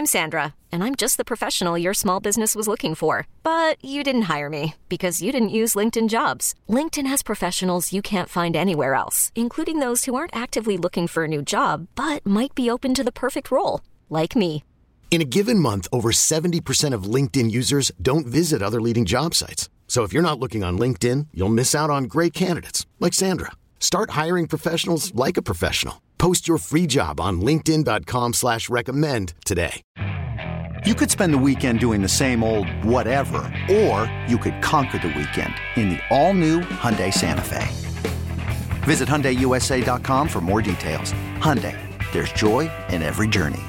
I'm Sandra, and I'm just the professional your small business was looking for. But you didn't hire me because you didn't use LinkedIn Jobs. LinkedIn has professionals you can't find anywhere else, including those who aren't actively looking for a new job, but might be open to the perfect role, like me. In a given month, over 70% of LinkedIn users don't visit other leading job sites. So if you're not looking on LinkedIn, you'll miss out on great candidates like Sandra. Start hiring professionals like a professional. Post your free job on linkedin.com/recommend today. You could spend the weekend doing the same old whatever, or you could conquer the weekend in the all-new Hyundai Santa Fe. Visit HyundaiUSA.com for more details. Hyundai, there's joy in every journey.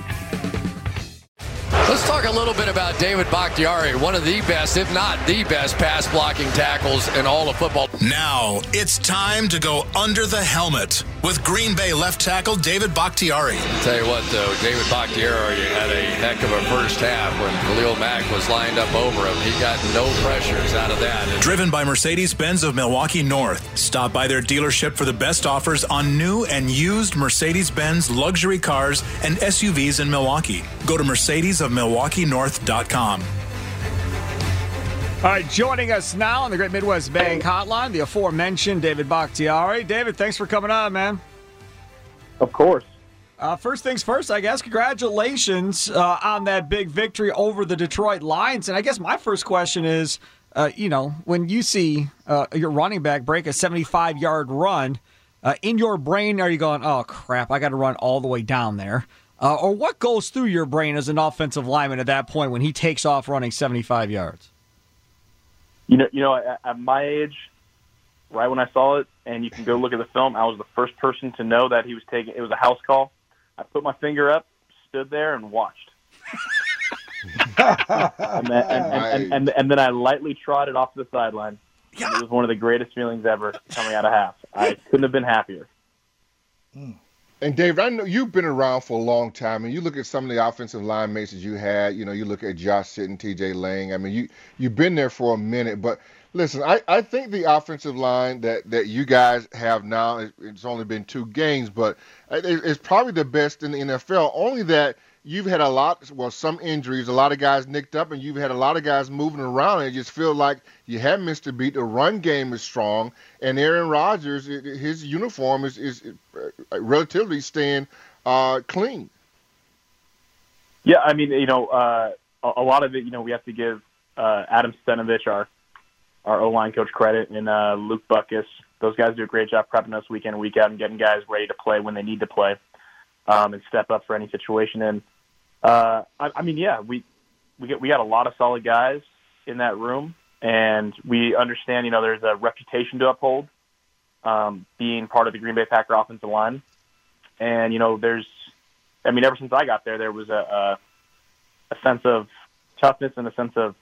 Let's talk a little bit about David Bakhtiari, one of the best, if not the best, pass-blocking tackles in all of football. Now it's time to go under the helmet with Green Bay left tackle David Bakhtiari. I'll tell you what, though, David Bakhtiari had a heck of a first half when Khalil Mack was lined up over him. He got no pressures out of that. Driven by Mercedes-Benz of Milwaukee North. Stop by their dealership for the best offers on new and used Mercedes-Benz luxury cars and SUVs in Milwaukee. Go to MercedesofMilwaukeeNorth.com. All right, joining us now on the Great Midwest Bank Hotline, the aforementioned David Bakhtiari. David, thanks for coming on, man. Of course. First things first, I guess, congratulations on that big victory over the Detroit Lions. And I guess my first question is, when you see your running back break a 75-yard run, in your brain, are you going, oh, crap, I got to run all the way down there? Or what goes through your brain as an offensive lineman at that point when he takes off running 75 yards? At my age, right when I saw it, and you can go look at the film, I was the first person to know that he was taking. It was a house call. I put my finger up, stood there, and watched. and then I lightly trotted off to the sideline. Yeah. It was one of the greatest feelings ever coming out of half. I couldn't have been happier. And Dave, I know you've been around for a long time, and you look at some of the offensive line mates that you had. You look at Josh Sitton, T.J. Lang. I mean, you've been there for a minute. But listen, I think the offensive line that you guys have now, it's only been 2 games, but it's probably the best in the NFL. Only that you've had some injuries, a lot of guys nicked up, and you've had a lot of guys moving around, and it just feel like you have missed a beat. The run game is strong, and Aaron Rodgers, his uniform is relatively staying clean. Yeah, I mean, a lot of it, we have to give Adam Stenovich, our O-line coach, credit, and Luke Buckus. Those guys do a great job prepping us week in and week out and getting guys ready to play when they need to play and step up for any situation. And we got a lot of solid guys in that room, and we understand, there's a reputation to uphold, being part of the Green Bay Packer offensive line. And, ever since I got there, there was a sense of toughness and a sense of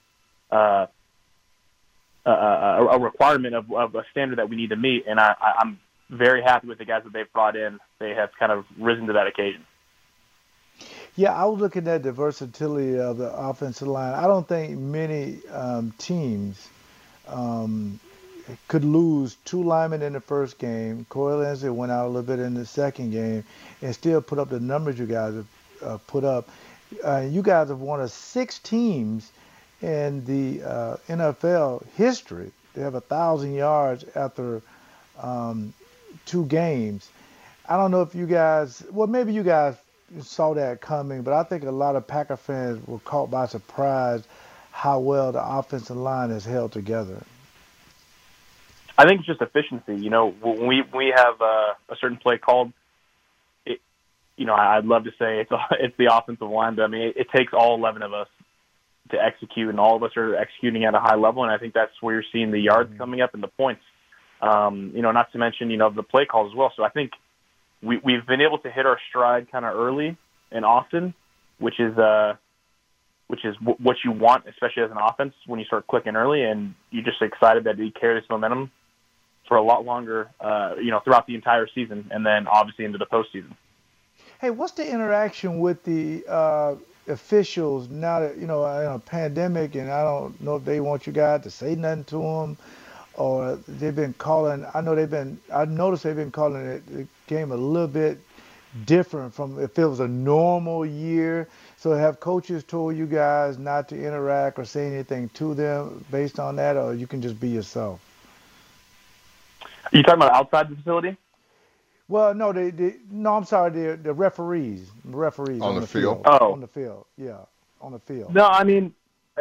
a requirement of a standard that we need to meet. And I'm very happy with the guys that they've brought in. They have kind of risen to that occasion. Yeah, I was looking at the versatility of the offensive line. I don't think many teams could lose 2 linemen in the first game. Corey Linsley went out a little bit in the second game and still put up the numbers you guys have put up. You guys have one of 6 teams in the NFL history. They have 1,000 yards after 2 games. I don't know if you guys, maybe you guys saw that coming, but I think a lot of Packer fans were caught by surprise how well the offensive line has held together. I think it's just efficiency. When we have a certain play called, I'd love to say it's the offensive line, but it takes all 11 of us to execute, and all of us are executing at a high level, and I think that's where you're seeing the yards coming up and the points. Not to mention, the play calls as well. So I think we've been able to hit our stride kind of early and often, which is what you want, especially as an offense, when you start clicking early, and you're just excited that we carry this momentum for a lot longer, throughout the entire season, and then obviously into the postseason. Hey, what's the interaction with the officials now that, in a pandemic, and I don't know if they want you guys to say nothing to them, or they've been calling, I noticed they've been calling the game a little bit different from if it was a normal year. So have coaches told you guys not to interact or say anything to them based on that, or you can just be yourself? Are you talking about outside the facility? Well, no, no, I'm sorry, the referees On the field. Oh. On the field, yeah, on the field. No, I mean,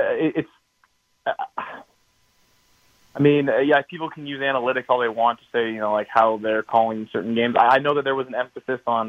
yeah, people can use analytics all they want to say, like how they're calling certain games. I know that there was an emphasis on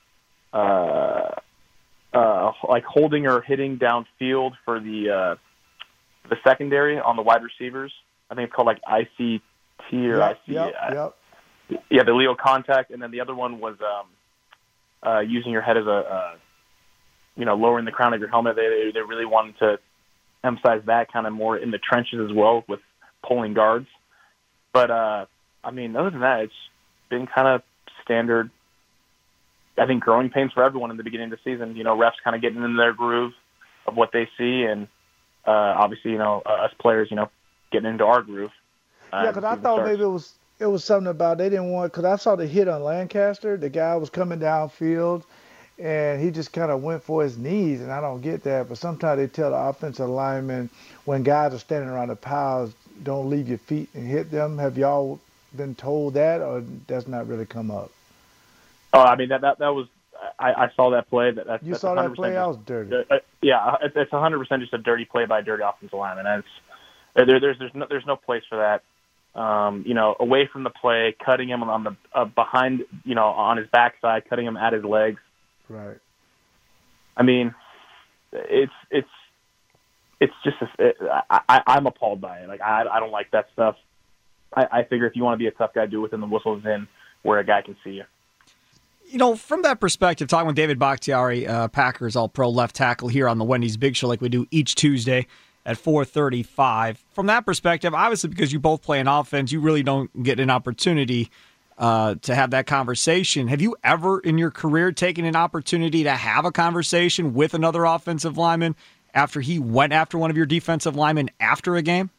like holding or hitting downfield for the secondary on the wide receivers. I think it's called like ICT or IC. Yep. Yeah, the illegal contact, and then the other one was using your head as lowering the crown of your helmet. They really wanted to emphasize that kind of more in the trenches as well with pulling guards. But other than that, it's been kind of standard. I think growing pains for everyone in the beginning of the season. Refs kind of getting into their groove of what they see, and obviously, us players, getting into our groove. Yeah, because I thought maybe it was something about they didn't want, because I saw the hit on Lancaster. The guy was coming downfield, and he just kind of went for his knees, and I don't get that. But sometimes they tell the offensive linemen when guys are standing around the piles, don't leave your feet and hit them. Have y'all been told that, or that's not really come up? Oh, I mean, that was I saw that play. You saw that play? I was dirty. Yeah, it's 100% just a dirty play by a dirty offensive lineman. And there's no place for that. Away from the play, cutting him on the behind, on his backside, cutting him at his legs. Right. I mean, it's just I'm appalled by it. Like I don't like that stuff. I figure if you want to be a tough guy, do it within the whistle's in where a guy can see you. From that perspective, talking with David Bakhtiari, Packers All-Pro left tackle here on the Wendy's Big Show like we do each Tuesday at 4:35. From that perspective, obviously because you both play an offense, you really don't get an opportunity to have that conversation. Have you ever in your career taken an opportunity to have a conversation with another offensive lineman after he went after one of your defensive linemen after a game?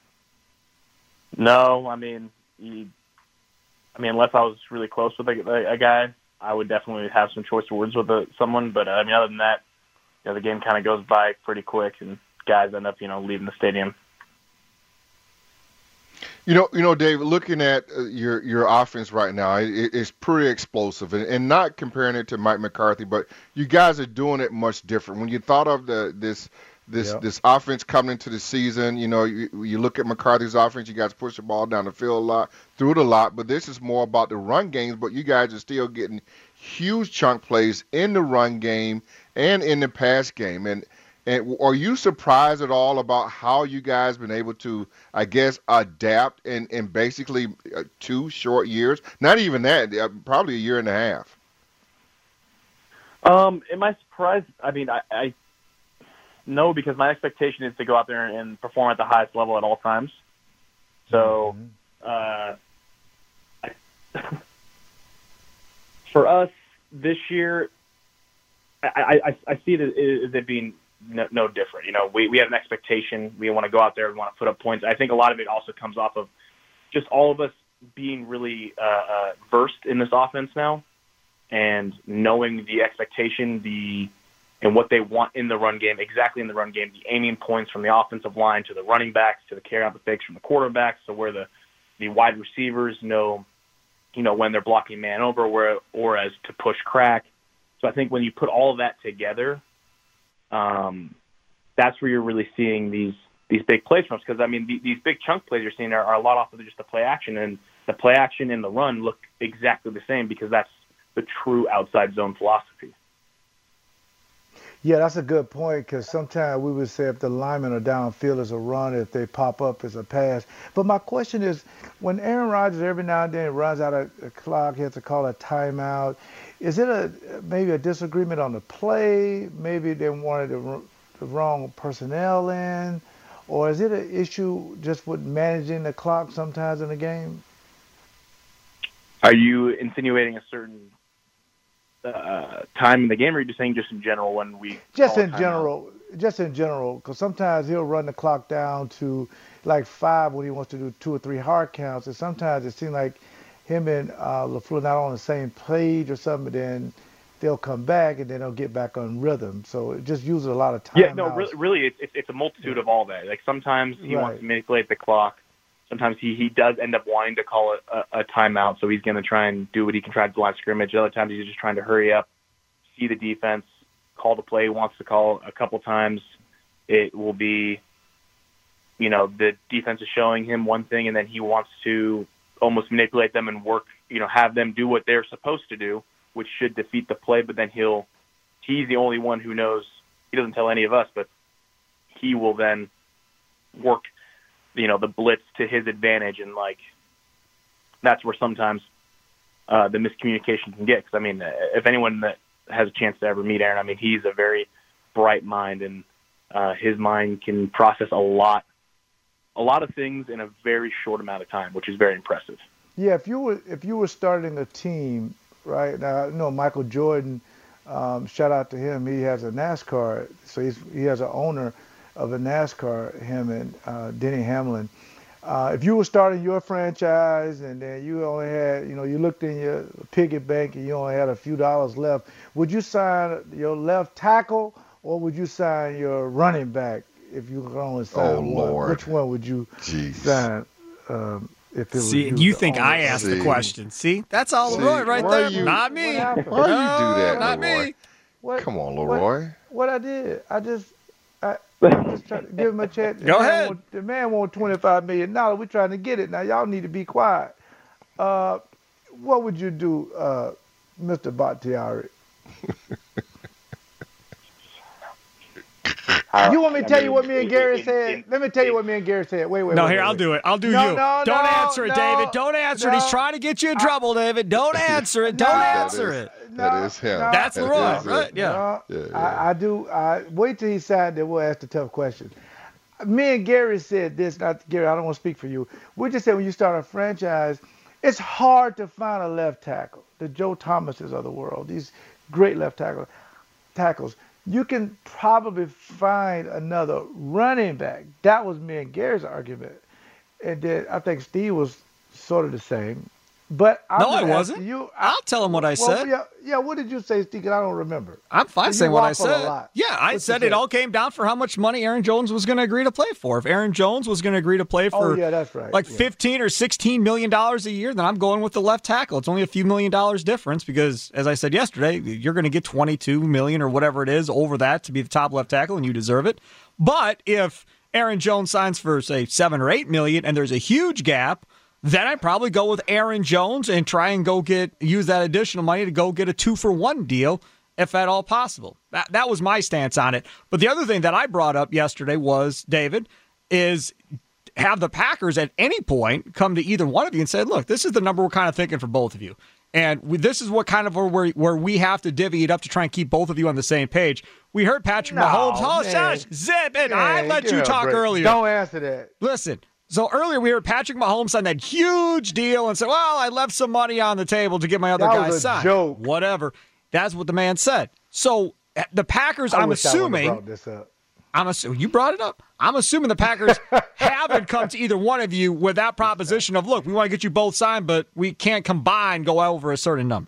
No, unless I was really close with a guy, I would definitely have some choice words with someone. But other than that, the game kind of goes by pretty quick, and guys end up, leaving the stadium. David, looking at your offense right now, it's pretty explosive, and not comparing it to Mike McCarthy, but you guys are doing it much different. When you thought of this offense coming into the season, you look at McCarthy's offense, you guys push the ball down the field a lot, threw it a lot, but this is more about the run games, but you guys are still getting huge chunk plays in the run game and in the pass game. And are you surprised at all about how you guys been able to, I guess, adapt in basically 2 short years? Not even that, probably a year and a half. Am I surprised? I no, because my expectation is to go out there and perform at the highest level at all times. So, for us this year, I see it as it being no different. We have an expectation. We want to go out there. We want to put up points. I think a lot of it also comes off of just all of us being really versed in this offense now, and knowing the expectation, and what they want in the run game, exactly in the run game, the aiming points from the offensive line to the running backs to the carry out the fakes from the quarterbacks, so where the wide receivers know, when they're blocking man over, or as to push crack. So I think when you put all of that together, that's where you're really seeing these big plays from us. Because these big chunk plays you're seeing are a lot off of just the play action, and the play action and the run look exactly the same because that's the true outside zone philosophy. Yeah, that's a good point, because sometimes we would say if the linemen are downfield as a run, if they pop up as a pass. But my question is, when Aaron Rodgers every now and then runs out of a clock, he has to call a timeout, is it maybe a disagreement on the play? Maybe they wanted the wrong personnel in? Or is it an issue just with managing the clock sometimes in the game? Are you insinuating a certain time in the game, or are you just saying just in general when we just in general, because sometimes he'll run the clock down to like 5 when he wants to do 2 or 3 hard counts, and sometimes it seems like him and LaFleur not on the same page or something, but then they'll come back and then they'll get back on rhythm. So it just uses a lot of time. Yeah, no, really, it's a multitude of all that. Like sometimes he wants to manipulate the clock. Sometimes he does end up wanting to call a timeout, so he's going to try and do what he can try to do line scrimmage. Other times he's just trying to hurry up, see the defense, call the play he wants to call a couple times. It will be, the defense is showing him one thing, and then he wants to almost manipulate them and work, have them do what they're supposed to do, which should defeat the play, but then he's the only one who knows. He doesn't tell any of us, but he will then work the blitz to his advantage, and that's where sometimes the miscommunication can get. Because if anyone that has a chance to ever meet Aaron, he's a very bright mind, and his mind can process a lot of things in a very short amount of time, which is very impressive. Yeah, if you were starting a team right now, Michael Jordan. Shout out to him. He has a NASCAR, so he has an owner of a NASCAR, him and Denny Hamlin. If you were starting your franchise and then you only had, you looked in your piggy bank and you only had a few dollars left, would you sign your left tackle or would you sign your running back if you could only sign one? Lord. Which one would you sign? If it was you think I asked the question. See, that's all Leroy right there. Not me. Why you do that, not Leroy? me. Come on, Leroy. What I did, I just trying to give him a chance. Go ahead. The man wants $25 million. We're trying to get it. Now, y'all need to be quiet. What would you do, Mr. Bakhtiari? You want me to tell you what me and Gary said? Let me tell you what me and Gary said. Wait. No, here, I'll do it. I'll do you. Don't answer it, David. Don't answer it. He's trying to get you in trouble, David. Don't answer it. Don't answer it. That is him. That's Leroy, right? Yeah. I do. Wait till he signed, then we'll ask the tough question. Me and Gary said this, not Gary, I don't want to speak for you. We just said when you start a franchise, it's hard to find a left tackle. The Joe Thomases of the world, these great left tackles. You can probably find another running back. That was me and Gary's argument. And then I think Steve was sort of the same. But I wasn't. I'll tell him what I said. Yeah, what did you say, Steve? 'Cause I don't remember. I'm fine saying what I said. Yeah, I said it all came down for how much money Aaron Jones was going to agree to play for. If Aaron Jones was going to agree to play for that's right. $15 or $16 million a year, then I'm going with the left tackle. It's only a few $1 million difference because, as I said yesterday, you're going to get $22 million or whatever it is over that to be the top left tackle, and you deserve it. But if Aaron Jones signs for, say, $7 or $8 million and there's a huge gap, then I'd probably go with Aaron Jones and try and use that additional money to go get a 2-for-1 deal, if at all possible. That was my stance on it. But the other thing that I brought up yesterday was, David, is have the Packers at any point come to either one of you and say, look, this is the number we're kind of thinking for both of you. And this is what kind of where we have to divvy it up to try and keep both of you on the same page. We heard Patrick Mahomes. Zip it. I let you talk earlier. Don't answer that. Listen. So earlier we heard Patrick Mahomes sign that huge deal and said, well, I left some money on the table to get my other guys signed. Joke. Whatever. That's what the man said. So the Packers, I'm assuming. You brought it up. I'm assuming the Packers haven't come to either one of you with that proposition of, look, we want to get you both signed, but we can't combine go over a certain number.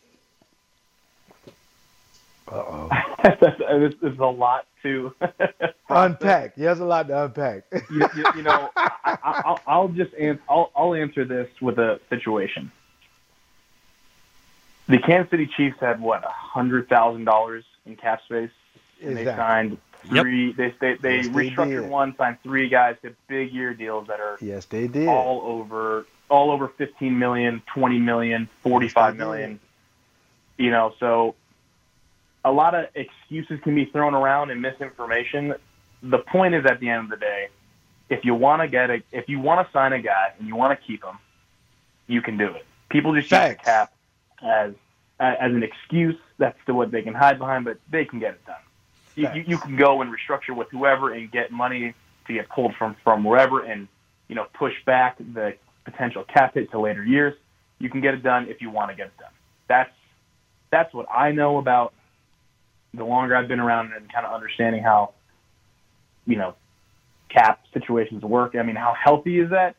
Uh-oh. There's a lot to unpack. There's a lot to unpack. I'll answer this with a situation. The Kansas City Chiefs had $100,000 in cap space, and they signed three. They restructured one, signed three guys to big year deals that are they did all over $15 million, $20 million, $45 million. So. A lot of excuses can be thrown around and misinformation. The point is, at the end of the day, if you want to sign a guy and you want to keep him, you can do it. People just use the cap as an excuse. That's what they can hide behind, but they can get it done. You can go and restructure with whoever and get money to get pulled from wherever and push back the potential cap hit to later years. You can get it done if you want to get it done. That's what I know about. The longer I've been around and kind of understanding how, cap situations work. How healthy is that?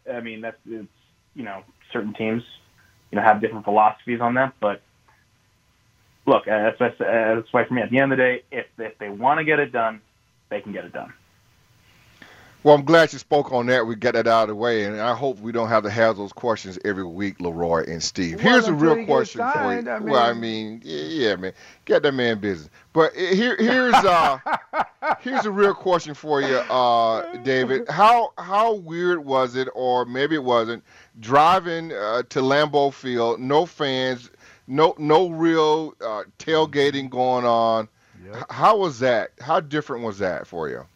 Certain teams, have different philosophies on that. But look, that's why for me, at the end of the day, if they want to get it done, they can get it done. Well, I'm glad you spoke on that. We got that out of the way, and I hope we don't have to have those questions every week, Leroy and Steve. Here's a real question for you. Yeah, man, get that man business. But here's a real question for you, David. How weird was it, or maybe it wasn't, driving to Lambeau Field, no fans, no real tailgating going on? Yep. How was that? How different was that for you?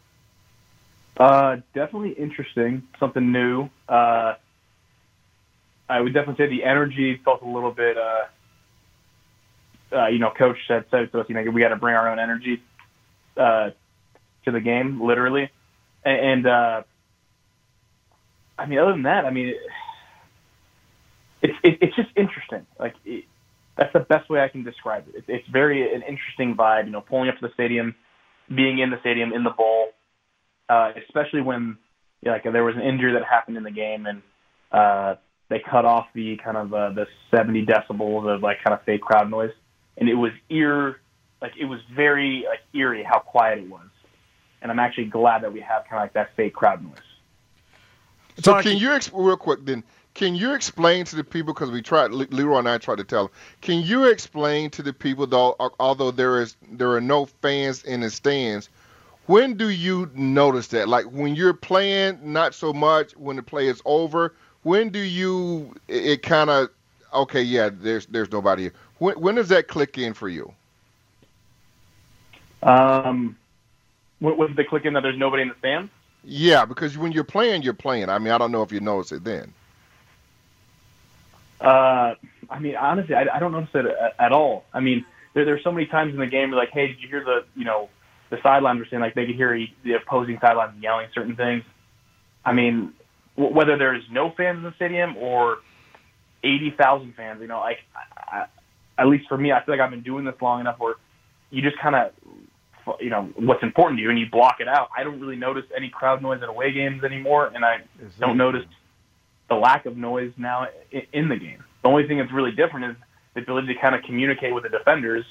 Definitely interesting, something new. I would definitely say the energy felt a little bit, Coach said to us, we got to bring our own energy to the game, literally. And other than that, it's just interesting. That's the best way I can describe it. It's very an interesting vibe, pulling up to the stadium, being in the stadium, in the bowl. Especially when there was an injury that happened in the game and they cut off the kind of the 70 decibels of kind of fake crowd noise, and it was it was very eerie how quiet it was, and I'm actually glad that we have kind of that fake crowd noise. So can you real quick then? Can you explain to the people, because Leroy and I tried to tell them, can you explain to the people, though, although there are no fans in the stands, when do you notice that? Like when you're playing, not so much. When the play is over, when do you? It kind of okay. Yeah, there's nobody here. When does that click in for you? When they click in that there's nobody in the stand? Yeah, because when you're playing, you're playing. I don't know if you notice it then. Honestly, I don't notice it at all. There's so many times in the game, like, hey, did you hear the sidelines were saying, they could hear the opposing sidelines yelling certain things. Whether there's no fans in the stadium or 80,000 fans, at least for me, I feel like I've been doing this long enough where you just kind of, what's important to you and you block it out. I don't really notice any crowd noise at away games anymore, and I don't notice the lack of noise now in the game. The only thing that's really different is the ability to kind of communicate with the defenders.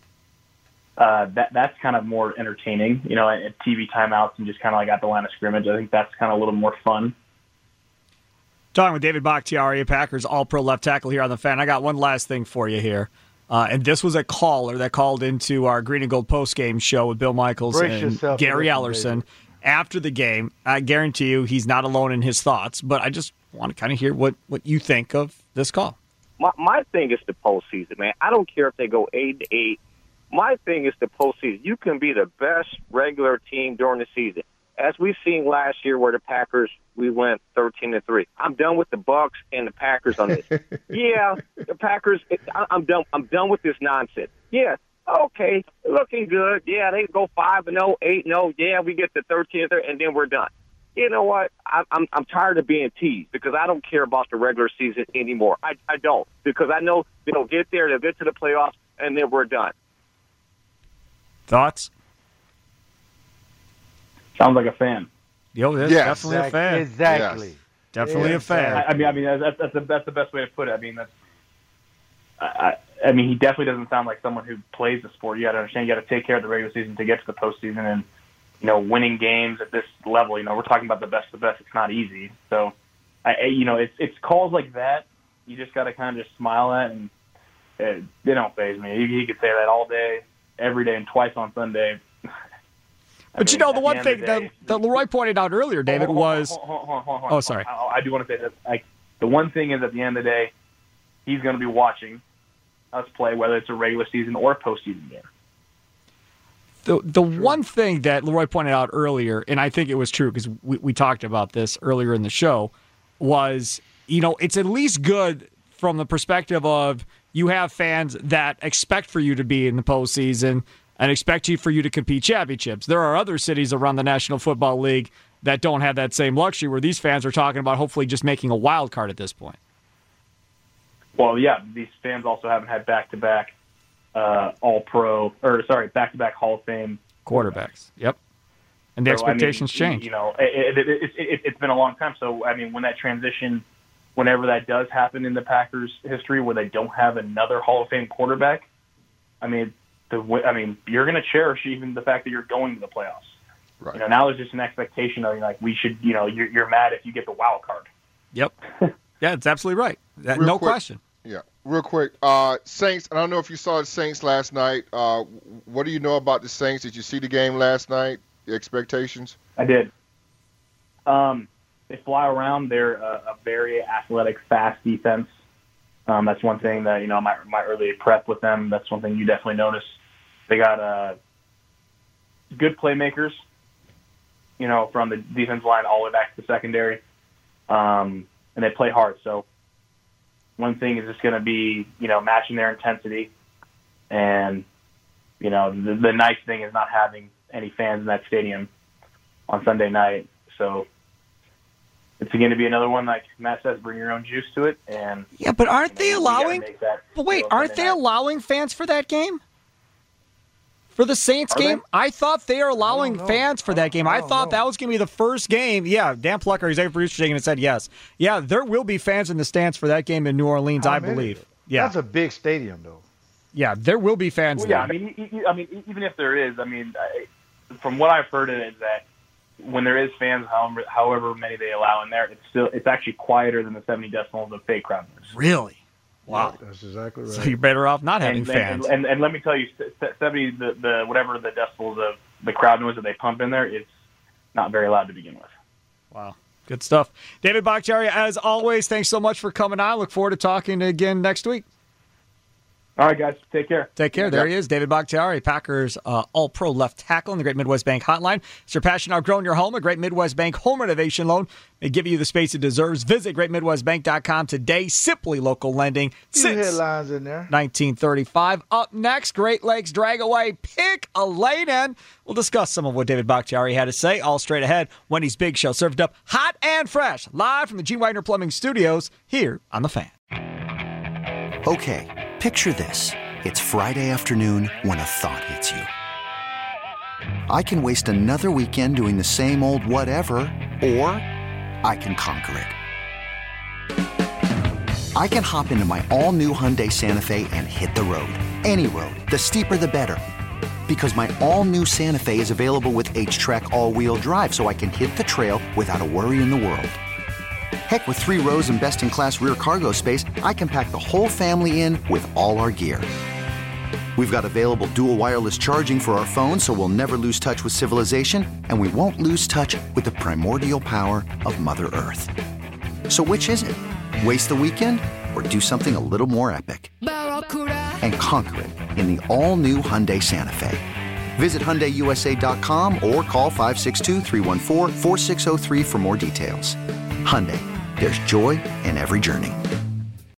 That's kind of more entertaining, at TV timeouts and just kind of at the line of scrimmage. I think that's kind of a little more fun. Talking with David Bakhtiari, Packers All-Pro left tackle here on the Fan. I got one last thing for you here. And this was a caller that called into our Green and Gold postgame show with Bill Michaels and Gary Ellerson after the game. I guarantee you he's not alone in his thoughts, but I just want to kind of hear what you think of this call. My thing is the postseason, man. I don't care if they go 8-8. My thing is the postseason. You can be the best regular team during the season. As we've seen last year where the Packers, we went 13-3. I'm done with the Bucks and the Packers on this. Yeah, the Packers, I'm done. I'm done with this nonsense. Yeah, okay, looking good. Yeah, they go 5-0, 8-0. Yeah, we get to 13-3, and then we're done. You know what? I'm tired of being teased because I don't care about the regular season anymore. I don't, because I know they'll get there, they'll get to the playoffs, and then we're done. Thoughts? Sounds like a fan. Yes, definitely a fan. Exactly. Yes. Definitely a fan. That's the best way to put it. He definitely doesn't sound like someone who plays the sport. You got to understand, you got to take care of the regular season to get to the postseason, and winning games at this level. We're talking about the best. It's not easy. So, it's calls like that. You just got to kind of just smile at, and they don't faze me. You could say that all day, every day, and twice on Sunday. But the one thing that Leroy pointed out earlier, David, was... Hold on. Oh, sorry. I do want to say that the one thing is, at the end of the day, he's going to be watching us play, whether it's a regular season or a postseason game. The one thing that Leroy pointed out earlier, and I think it was true because we talked about this earlier in the show, was, it's at least good from the perspective of you have fans that expect for you to be in the postseason and expect for you to compete championships. There are other cities around the National Football League that don't have that same luxury, where these fans are talking about hopefully just making a wild card at this point. Well, yeah, these fans also haven't had back-to-back back-to-back Hall of Fame quarterbacks. Yep. And the expectations change. It's been a long time. So, when that transition, whenever that does happen in the Packers' history where they don't have another Hall of Fame quarterback, I mean, you're going to cherish even the fact that you're going to the playoffs. Right. You know, now there's just an expectation of like we should. You know, you're mad if you get the wild card. Yep. Yeah, it's absolutely right. No question. Yeah. Real quick, Saints. I don't know if you saw the Saints last night. What do you know about the Saints? Did you see the game last night? The expectations? I did. They fly around. They're a very athletic, fast defense. That's one thing that, you know, my early prep with them, that's one thing you definitely notice. They got good playmakers, you know, from the defense line all the way back to the secondary. And they play hard. So one thing is just going to be, you know, matching their intensity. And, you know, the nice thing is not having any fans in that stadium on Sunday night. So it's going to be another one, like Matt says, bring your own juice to it. And yeah, but aren't they allowing? But wait, aren't they night. allowing fans for that game? For the Saints game? I thought they are allowing fans for that game. I thought that was going to be the first game. Yeah, Dan Plucker, executive producer, shaking and said yes. Yeah, there will be fans in the stands for that game in New Orleans, I believe. Yeah, that's a big stadium, though. Yeah, there will be fans. Well, yeah, I mean, even if there is, I mean, from what I've heard, is that when there is fans, however many they allow in there, it's actually quieter than the 70 decibels of fake crowd noise. Really? Wow, that's exactly right. So you're better off not having fans. And let me tell you, 70 the whatever the decibels of the crowd noise that they pump in there, it's not very loud to begin with. Wow, good stuff. David Bakhtiari, as always, thanks so much for coming on. Look forward to talking again next week. All right, guys. Take care. Take care. There he is, David Bakhtiari, Packers All-Pro left tackle in the Great Midwest Bank Hotline. Is your passion outgrown your home? A Great Midwest Bank home renovation loan may give you the space it deserves. Visit GreatMidwestBank.com today. Simply local lending since headlines in there. 1935. Up next, Great Lakes Dragaway pick a lane in. We'll discuss some of what David Bakhtiari had to say. All straight ahead. Wendy's Big Show served up hot and fresh, live from the G. Widener Plumbing Studios here on The Fan. Okay. Picture this. It's Friday afternoon when a thought hits you. I can waste another weekend doing the same old whatever, or I can conquer it. I can hop into my all-new Hyundai Santa Fe and hit the road. Any road. The steeper, the better. Because my all-new Santa Fe is available with H-Track all-wheel drive, so I can hit the trail without a worry in the world. Heck, with 3 rows and best-in-class rear cargo space, I can pack the whole family in with all our gear. We've got available dual wireless charging for our phones, so we'll never lose touch with civilization, and we won't lose touch with the primordial power of Mother Earth. So which is it? Waste the weekend or do something a little more epic? And conquer it in the all-new Hyundai Santa Fe. Visit HyundaiUSA.com or call 562-314-4603 for more details. Hyundai, there's joy in every journey.